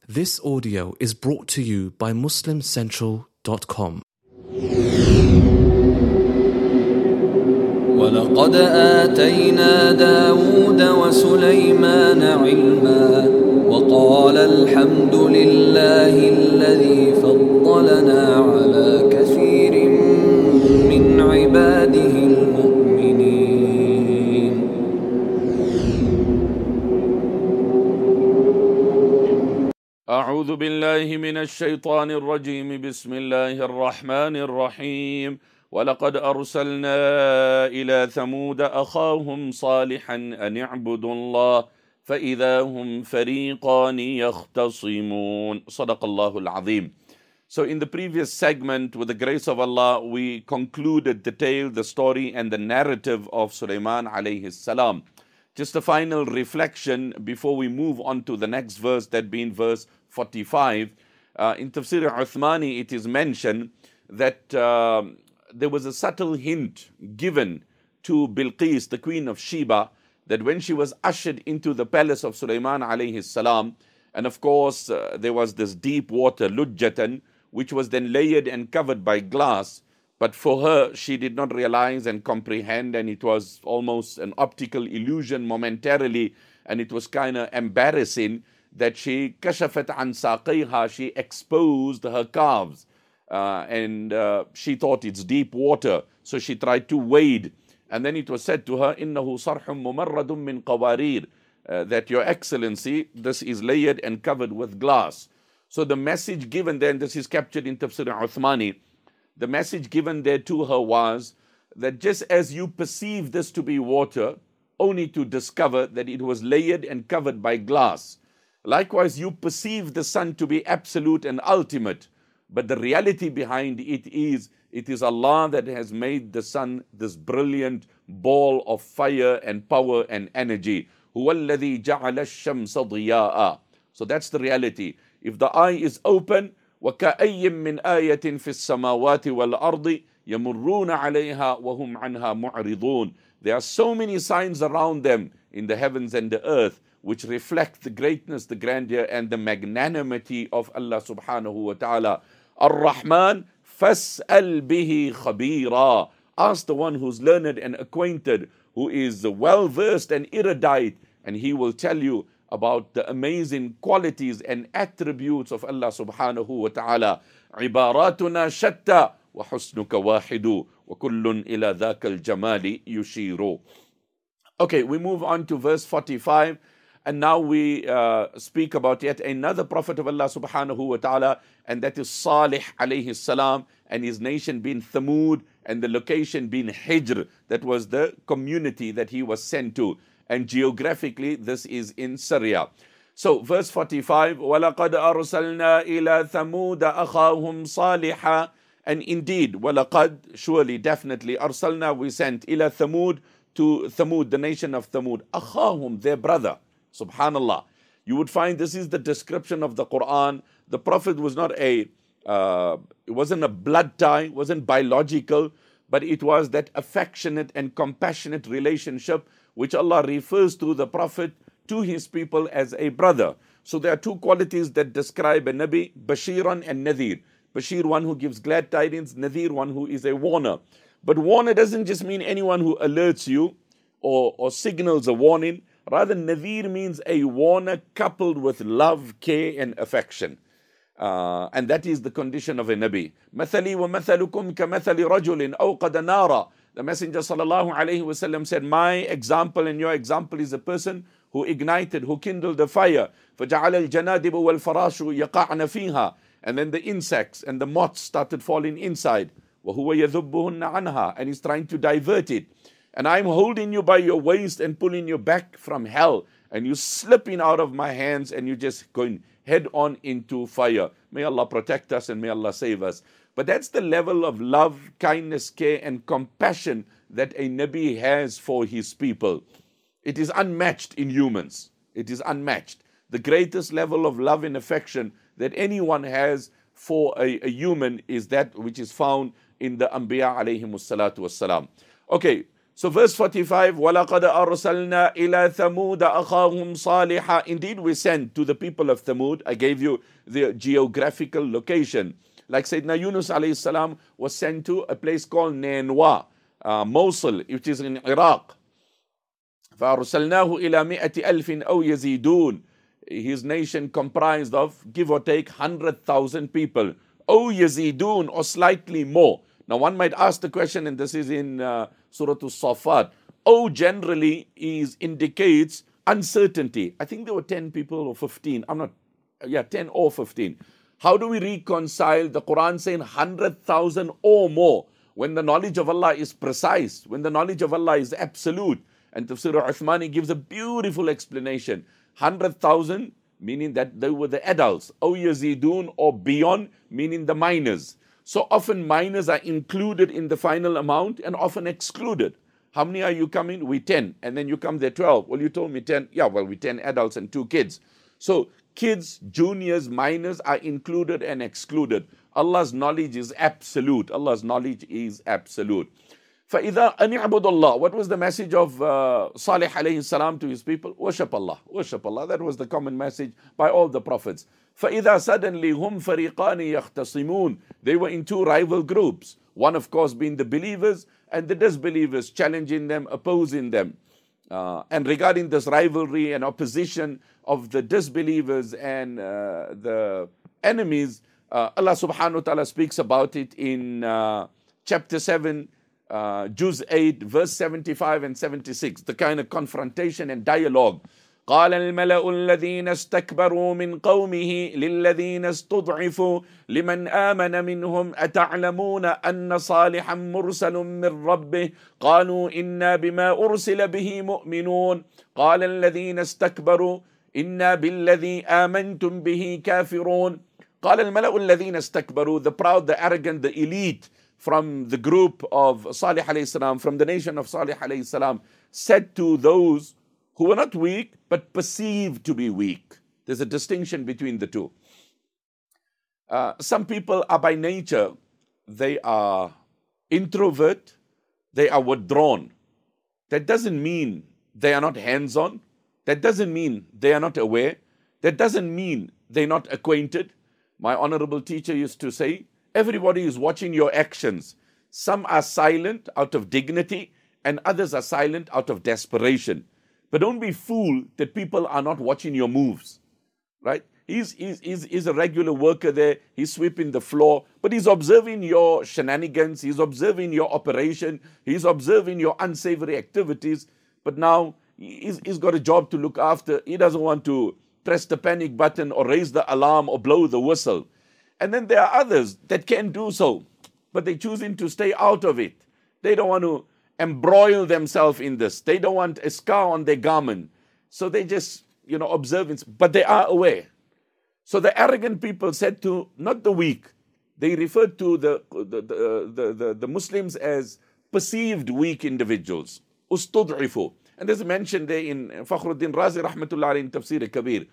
This audio is brought to you by MuslimCentral.com. ولقد آتينا داود وسليمان علما وقال الحمد لله الذي فضلنا على كثير من عباده المؤمنين. أعوذ بالله من الشيطان الرجيم. بسم الله الرحمن الرحيم. ولقد أرسلنا إلى ثمود أخاهم صالحا أن اعبدوا الله فإذا هم فريقان يختصمون. صدق الله العظيم. So in the previous segment, with the grace of Allah, we concluded the tale, the story and the narrative of Sulaiman alayhi salam. Just a final reflection before we move on to the next verse, that being verse 45. In Tafsir Uthmani, it is mentioned that there was a subtle hint given to Bilqis, the queen of Sheba, that when she was ushered into the palace of Sulaiman alayhi salam, and of course there was this deep water, lujjatan, which was then layered and covered by glass, but for her, she did not realize and comprehend, and it was almost an optical illusion momentarily, and it was kind of embarrassing that she kashafat an saqayha, she exposed her calves. And she thought it's deep water, so she tried to wade. And then it was said to her, إِنَّهُ صَرْحٌ مُمَرَّدٌ مِّن قَوَارِيرٍ, that your excellency, this is layered and covered with glass. So the message given there, and this is captured in Tafsir Uthmani, the message given there to her was that just as you perceive this to be water, only to discover that it was layered and covered by glass. Likewise, you perceive the sun to be absolute and ultimate, but the reality behind it is Allah that has made the sun this brilliant ball of fire and power and energy. هُوَ الَّذِي جَعَلَ الشَّمْسَ ضِيَاءً. So that's the reality. If the eye is open, وَكَأَيٍّ مِّنْ آيَةٍ فِي السَّمَاوَاتِ وَالْأَرْضِ يَمُرُّونَ عَلَيْهَا وَهُمْ عَنْهَا مُعْرِضُونَ. There are so many signs around them in the heavens and the earth which reflect the greatness, the grandeur and the magnanimity of Allah subhanahu wa ta'ala. Ar-Rahman, fas'al bihi khabira. Ask the one who's learned and acquainted, who is well versed and erudite, and he will tell you about the amazing qualities and attributes of Allah subhanahu wa ta'ala. Ibaratuna shatta wa husnuka wahidu wa kullun ila dhaka al-jamali yushiru. Okay, we move on to verse 45. And now we speak about yet another prophet of Allah subhanahu wa ta'ala, and that is Salih alayhi salam, and his nation being Thamud, and the location being Hijr. That was the community that he was sent to. And geographically, this is in Syria. So, verse 45, وَلَقَدْ أَرْسَلْنَا إِلَى ثَمُودَ أَخَاهُمْ صَالِحًا. And indeed, وَلَقَدْ, surely, definitely, أَرْسَلْنَا, we sent, إِلَى ثَمُودَ, to Thamud, the nation of Thamud, أَخَاهُمْ, their brother. Subhanallah. You would find this is the description of the Quran. The Prophet was not it wasn't a blood tie, wasn't biological, but it was that affectionate and compassionate relationship which Allah refers to the Prophet to his people as a brother. So there are two qualities that describe a Nabi, Bashiran and Nadir. Bashir, one who gives glad tidings, Nadir, one who is a warner. But warner doesn't just mean anyone who alerts you or signals a warning. Rather, Nadir means a warner coupled with love, care and affection. And that is the condition of a Nabi. مَثَلِي وَمَثَلُكُمْ كَمَثَلِ رَجُلٍ أَوْقَدَ نَارًا. The Messenger sallallahu alayhi wasallam said, my example and your example is a person who ignited, who kindled a fire. فَجَعَلَ الْجَنَادِبُ وَالْفَرَاشُ يَقَعْنَ فِيهَا. And then the insects and the moths started falling inside. وَهُوَ يَذُبُّهُنَّ عَنْهَا. And he's trying to divert it. And I'm holding you by your waist and pulling you back from hell. And you slipping out of my hands and you're just going head on into fire. May Allah protect us and may Allah save us. But that's the level of love, kindness, care and compassion that a Nabi has for his people. It is unmatched in humans. It is unmatched. The greatest level of love and affection that anyone has for a human is that which is found in the Anbiya alayhimus salatu wassalam. Okay. So verse 45, وَلَقَدْ أَرْسَلْنَا إِلَى ثَمُودَ أَخَاهُمْ صَالِحًا. Indeed, we sent to the people of Thamud. I gave you the geographical location. Like Sayyidina Yunus alayhi salam was sent to a place called Nainwa, Mosul, which is in Iraq. فَأَرْسَلْنَاهُ إِلَى مِئَةِ أَلْفٍ أَوْ يَزِيدُونَ. His nation comprised of, give or take, 100,000 people. أَوْ يَزِيدُونَ, or slightly more. Now one might ask the question, and this is in Surah As-Saffat. Generally indicates uncertainty. I think there were 10 people or 15. 10 or 15. How do we reconcile the Quran saying 100,000 or more when the knowledge of Allah is precise, when the knowledge of Allah is absolute? And Tafsir Uthmani gives a beautiful explanation. 100,000 meaning that they were the adults. Aw yazidun, or beyond, meaning the minors. So often minors are included in the final amount and often excluded. How many are you coming? We 10. And then you come there 12. Well, you told me 10. Yeah, well, we 10 adults and 2 kids. So kids, juniors, minors are included and excluded. Allah's knowledge is absolute. Allah's knowledge is absolute. فَإِذَا أَنِعْبُدُ اللَّهِ. What was the message of Salih alayhi salam to his people? Worship Allah. Worship Allah. That was the common message by all the prophets. فَإِذَا suddenly هُمْ فَرِيقَانِ يَخْتَصِمُونَ. They were in 2 rival groups. One, of course, being the believers and the disbelievers, challenging them, opposing them. And regarding this rivalry and opposition of the disbelievers and the enemies, Allah subhanahu wa ta'ala speaks about it in chapter 7, Juz 8, verse 75 and 76, the kind of confrontation and dialogue. قال الملأ الذين استكبروا من قومه للذين استضعفوا لمن آمن منهم أتعلمون أن صالحا مرسل من ربه قالوا إنا بما أرسل به مؤمنون قال الذين استكبروا إنا بالذي آمنتم به كافرون. قال الملأ الذين استكبروا, the proud, the arrogant, the elite from the group of Salih alayhi salam, from the nation of Salih alayhi salam, said to those who were not weak, but perceived to be weak. There's a distinction between the two. Some people are by nature, they are introvert, they are withdrawn. That doesn't mean they are not hands-on. That doesn't mean they are not aware. That doesn't mean they're not acquainted. My honorable teacher used to say, everybody is watching your actions. Some are silent out of dignity, and others are silent out of desperation. But don't be fooled that people are not watching your moves, right? He's a regular worker there. He's sweeping the floor, but he's observing your shenanigans. He's observing your operation. He's observing your unsavory activities. But now he's got a job to look after. He doesn't want to press the panic button or raise the alarm or blow the whistle. And then there are others that can do so, but they're choosing to stay out of it. They don't want to embroil themselves in this. They don't want a scar on their garment. So they just, observance, but they are aware. So the arrogant people said to, not the weak, they referred to the Muslims as perceived weak individuals. Ustud'ifu. And there's a mention there in Fakhruddin Razi rahmatullah in Tafsir Kabir.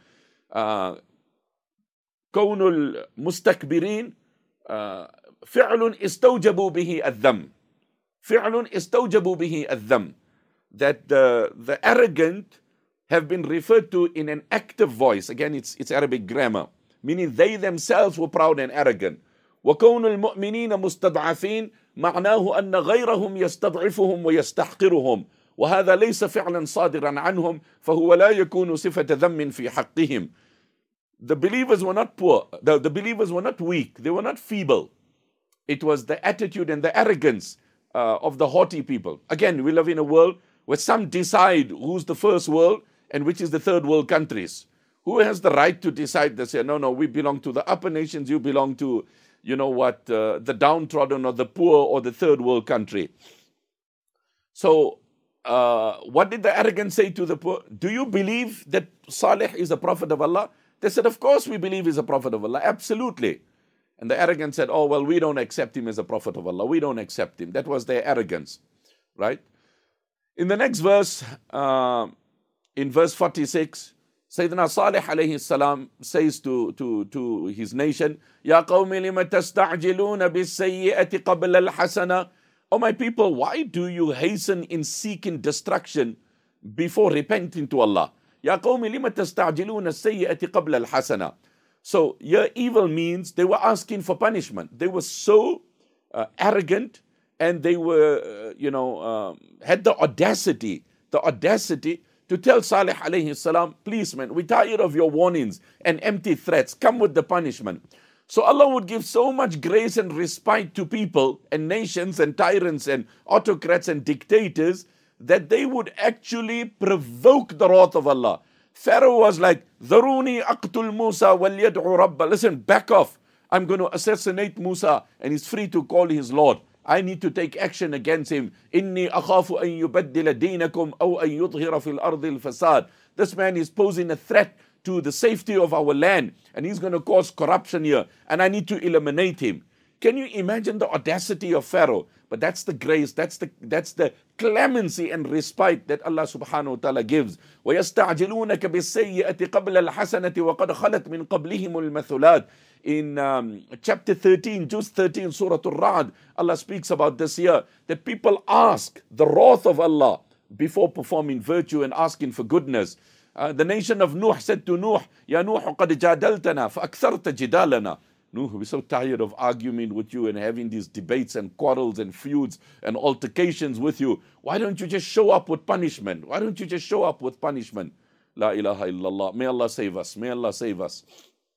كون المستكبرين فعل استوجبوا به الذم. فعل استوجبوا به الذم. That the arrogant have been referred to in an active voice. Again, it's Arabic grammar, meaning they themselves were proud and arrogant. وكون المؤمنين مستضعفين معناه أن غيرهم يستضعفهم ويستحقرهم وهذا ليس فعلا صادرا عنهم فهو لا يكون صفة ذم في حقهم. The believers were not poor. The believers were not weak. They were not feeble. It was the attitude and the arrogance of the haughty people. Again, we live in a world where some decide who's the first world and which is the third world countries. Who has the right to decide? They say, no, we belong to the upper nations. You belong to, the downtrodden or the poor or the third world country. So, what did the arrogant say to the poor? Do you believe that Salih is a prophet of Allah? They said, of course we believe he's a prophet of Allah. Absolutely. And the arrogant said, oh, well, we don't accept him as a prophet of Allah. We don't accept him. That was their arrogance. Right? In the next verse, in verse 46, Sayyidina Salih alayhi salam says to his nation, Ya qawmi lima tasta'jiluna bis-sayyi'ati qabla al-hasana. O my people, why do you hasten in seeking destruction before repenting to Allah? Ya qawmi lima tasta'jiluna as-sayyi'ati qabla al-hasana. So your evil means they were asking for punishment. They were so arrogant, and they were, had the audacity to tell Salih alayhi salam, please man, we're tired of your warnings and empty threats. Come with the punishment. So Allah would give so much grace and respite to people and nations and tyrants and autocrats and dictators that they would actually provoke the wrath of Allah. Pharaoh was like, Dharuni aqtul Musa wal yad'u rabba. Listen, back off. I'm going to assassinate Musa, and he's free to call his Lord. I need to take action against him. Inni akhafu an yubaddila deenakum aw an yudhira fil ardi al-fasad. This man is posing a threat to the safety of our land, and he's going to cause corruption here, and I need to eliminate him. Can you imagine the audacity of Pharaoh? But that's the grace, that's the clemency and respite that Allah subhanahu wa ta'ala gives. وَيَسْتَعْجِلُونَكَ بِالسَّيِّئَةِ قَبْلَ الْحَسَنَةِ وَقَدْ خَلَتْ مِنْ قَبْلِهِمُ الْمَثُلَاتِ. In chapter 13, Juz 13, Surah Al-Ra'd, Allah speaks about this here, that people ask the wrath of Allah before performing virtue and asking for goodness. The nation of Nuh said to Nuh, Ya Nuh, qad jadaltana fa'aktharta jidalana. Nuh, we're so tired of arguing with you and having these debates and quarrels and feuds and altercations with you. Why don't you just show up with punishment? Why don't you just show up with punishment? La ilaha illallah. May Allah save us. May Allah save us.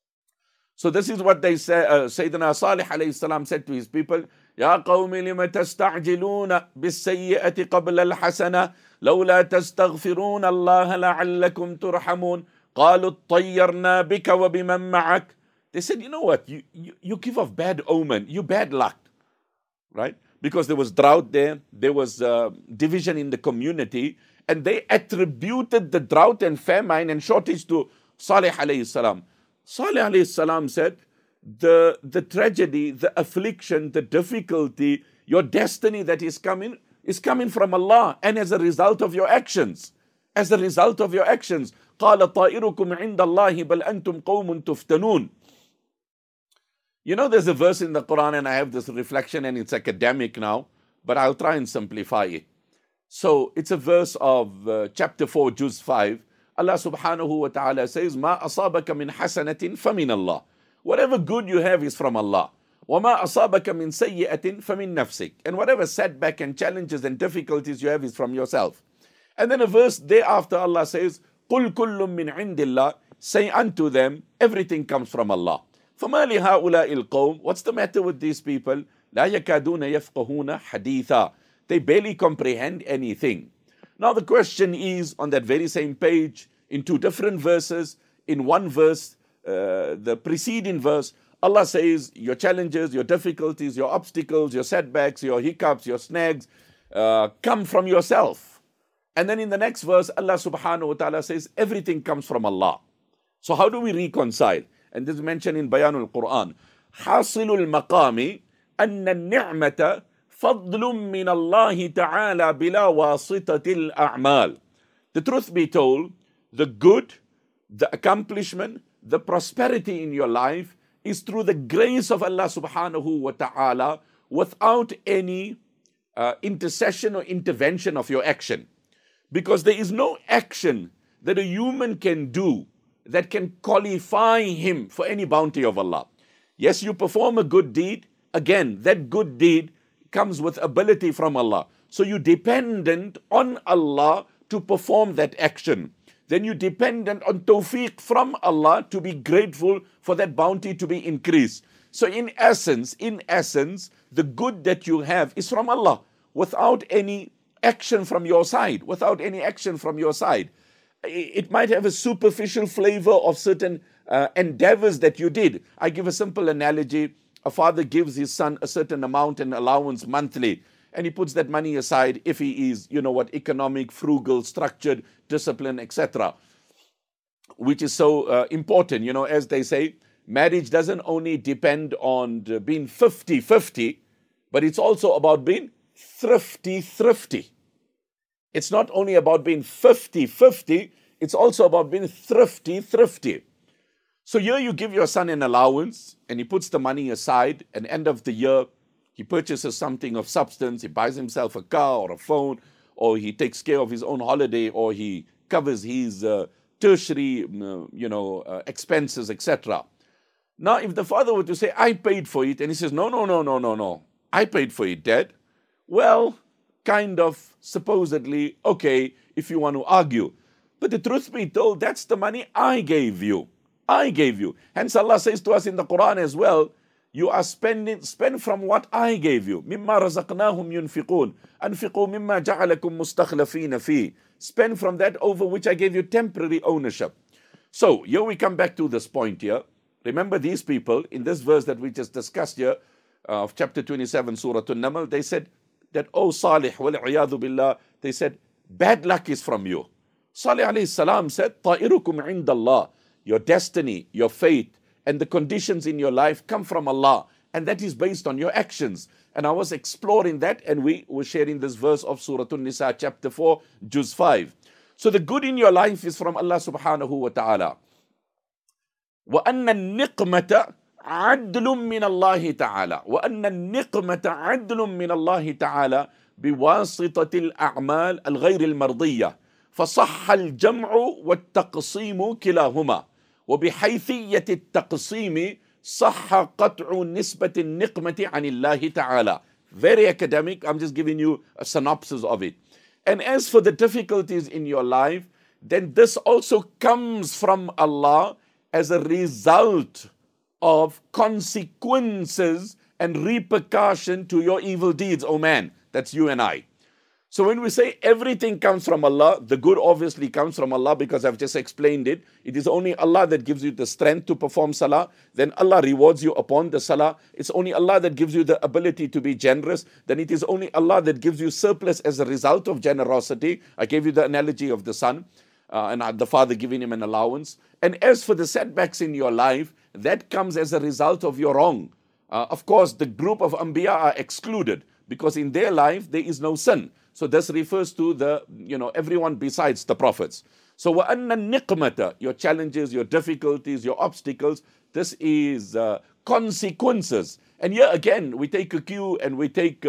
So this is what they say. Sayyidina Salih alayhi salam said to his people, Ya qawmi lima tasta'jiluna bis-sayyi'ati qabla al-hasana lawla tastaghfiruna Allah la'allakum turhamun qalu tayyarna bika wa biman ma'ak. They said, you know what, you give off bad omen, you bad luck, right? Because there was drought there was division in the community, and they attributed the drought and famine and shortage to Salih alayhi salam. Salih alayhi salam said, the tragedy, the affliction, the difficulty, your destiny that is coming from Allah, and as a result of your actions. As a result of your actions. قَالَ طَائِرُكُمْ عِنْدَ اللَّهِ بَلْ أَنْتُمْ قَوْمٌ تُفْتَنُونَ. You know, there's a verse in the Quran, and I have this reflection, and it's academic now, but I'll try and simplify it. So it's a verse of chapter 4, Juz 5. Allah subhanahu wa ta'ala says, مَا أَصَابَكَ مِنْ حَسَنَةٍ فَمِنَ اللَّهِ. Whatever good you have is from Allah. وَمَا أَصَابَكَ مِنْ سَيِّئَةٍ فَمِنْ نَفْسِكَ. And whatever setback and challenges and difficulties you have is from yourself. And then a verse thereafter Allah says, قُلْ كُلٌّ مِّنْ عِنْدِ اللَّهِ. Say unto them, everything comes from Allah. فَمَا لِهَؤُلَاءِ الْقَوْمِ. What's the matter with these people? لَا يَكَادُونَ يَفْقَهُونَ حَدِيثًا. They barely comprehend anything. Now the question is, on that very same page, in two different verses, in one verse, the preceding verse, Allah says, your challenges, your difficulties, your obstacles, your setbacks, your hiccups, your snags, come from yourself. And then in the next verse, Allah subhanahu wa ta'ala says, everything comes from Allah. So how do we reconcile? And this is mentioned in Bayanul Quran. حاصل المقام أن النعمة فضل من الله تعالى بلا واسطة الأعمال. The truth be told, the good, the accomplishment, the prosperity in your life is through the grace of Allah subhanahu wa ta'ala, without any intercession or intervention of your action. Because there is no action that a human can do that can qualify him for any bounty of Allah. Yes, you perform a good deed. Again, that good deed comes with ability from Allah. So you're dependent on Allah to perform that action. Then you're dependent on tawfiq from Allah to be grateful for that bounty to be increased. So in essence, the good that you have is from Allah, without any action from your side, It might have a superficial flavor of certain endeavors that you did. I give a simple analogy. A father gives his son a certain amount in allowance monthly, and he puts that money aside if he is, economic, frugal, structured, disciplined, etc. Which is so important. As they say, marriage doesn't only depend on being 50-50, but it's also about being thrifty. It's not only about being 50-50, it's also about being thrifty. So here you give your son an allowance, and he puts the money aside, and end of the year, He purchases something of substance, he buys himself a car or a phone, or he takes care of his own holiday, or he covers his tertiary expenses, etc. Now, if the father were to say, I paid for it, and he says, no, I paid for it, Dad. Well, kind of, supposedly, okay, if you want to argue. But the truth be told, that's the money I gave you. I gave you. Hence Allah says to us in the Quran as well, you are spend from what I gave you. مِمَّا رَزَقْنَاهُمْ يُنْفِقُونَ أَنْفِقُوا مِمَّا جَعَلَكُمْ مُسْتَخْلَفِينَ فِيهِ. Spend from that over which I gave you temporary ownership. So, here we come back to this point here. Remember these people, in this verse that we just discussed here, of chapter 27, Surah An-Naml, they said that, oh Salih, wal-'iyadhu billah, they said, bad luck is from you. Salih alayhi salam said, طَائِرُكُمْ عِنْدَ اللَّهِ. Your destiny, your fate, and the conditions in your life come from Allah. And that is based on your actions. And I was exploring that, and we were sharing this verse of Surah An-Nisa, chapter 4, Juz 5. So the good in your life is from Allah subhanahu wa ta'ala. وَأَنَّ النِّقْمَةَ عَدْلٌ مِّنَ اللَّهِ تَعَالَى وَأَنَّ النِّقْمَةَ عَدْلٌ مِّنَ اللَّهِ تَعَالَى بِوَاسِطَةِ الْأَعْمَالِ الْغَيْرِ الْمَرْضِيَّةِ فصح الجمع والتقسيم كلاهما وبحيثية التقسيم صح قطع نسبة النقمة عن الله تعالى. Very academic, I'm just giving you a synopsis of it. And as for the difficulties in your life, then this also comes from Allah as a result of consequences and repercussion to your evil deeds, oh man. That's you and I. So when we say everything comes from Allah, the good obviously comes from Allah because I've just explained it. It is only Allah that gives you the strength to perform salah. Then Allah rewards you upon the salah. It's only Allah that gives you the ability to be generous. Then it is only Allah that gives you surplus as a result of generosity. I gave you the analogy of the son and the father giving him an allowance. And as for the setbacks in your life, that comes as a result of your wrong. Of course, the group of Anbiya are excluded because in their life there is no sin. So this refers to the, everyone besides the prophets. So وَأَنَّ النِّقْمَةَ, your challenges, your difficulties, your obstacles, this is consequences. And here again, we take a cue and we take,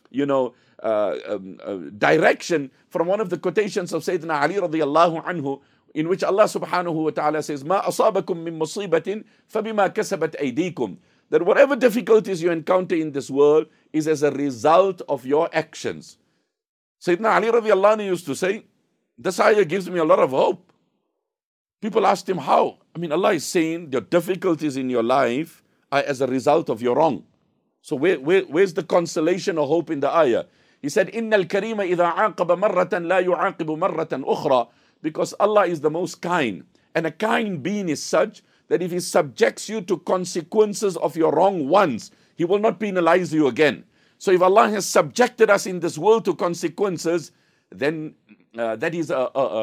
direction from one of the quotations of Sayyidina Ali radiallahu anhu, in which Allah subhanahu wa ta'ala says, مَا أَصَابَكُم مِّن مُّصِيبَةٍ فَبِمَا كَسَبَتْ أَيْدِيكُم. That whatever difficulties you encounter in this world is as a result of your actions. Sayyidina Ali radiallahu anhu used to say, this ayah gives me a lot of hope. People asked him how. Allah is saying your difficulties in your life are as a result of your wrong. So where's the consolation or hope in the ayah? He said, إِنَّ الْكَرِيمَ إِذَا عَاقَبَ مَرَّةً لَا يُعَاقِبُ مَرَّةً أُخْرَى. Because Allah is the most kind. And a kind being is such that if He subjects you to consequences of your wrong once, He will not penalize you again. So if Allah has subjected us in this world to consequences, then that is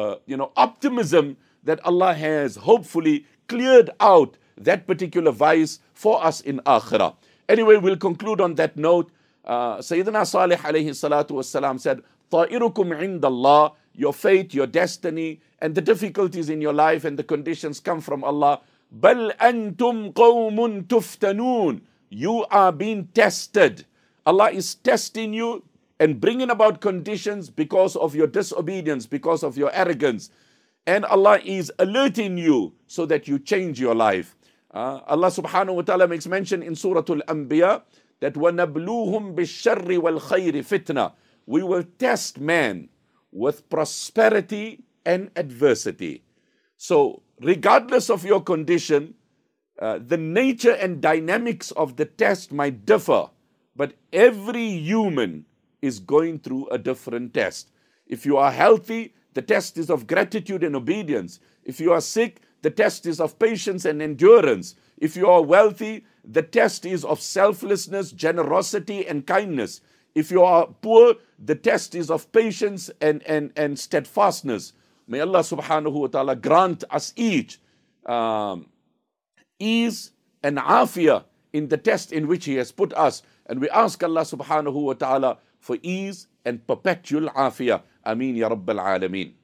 optimism that Allah has hopefully cleared out that particular vice for us in Akhirah. Anyway, we'll conclude on that note. Sayyidina Salih alayhi salatu wassalam said, طَائِرُكُمْ عِنْدَ اللَّهِ. Your fate, your destiny, and the difficulties in your life and the conditions come from Allah. بَلْ أَنْتُمْ قَوْمٌ تُفْتَنُونَ. You are being tested. Allah is testing you and bringing about conditions because of your disobedience, because of your arrogance. And Allah is alerting you so that you change your life. Allah subhanahu wa ta'ala makes mention in Surah Al-Anbiya that وَنَبْلُوهُمْ بِالشَّرِّ وَالْخَيْرِ فِتْنَةً. We will test man with prosperity and adversity. So regardless of your condition, the nature and dynamics of the test might differ. But every human is going through a different test. If you are healthy, the test is of gratitude and obedience. If you are sick, the test is of patience and endurance. If you are wealthy, the test is of selflessness, generosity, and kindness. If you are poor, the test is of patience and steadfastness. May Allah subhanahu wa ta'ala grant us each ease and afiyah in the test in which He has put us. And we ask Allah subhanahu wa ta'ala for ease and perpetual afiyah. Ameen ya Rabbal Alameen.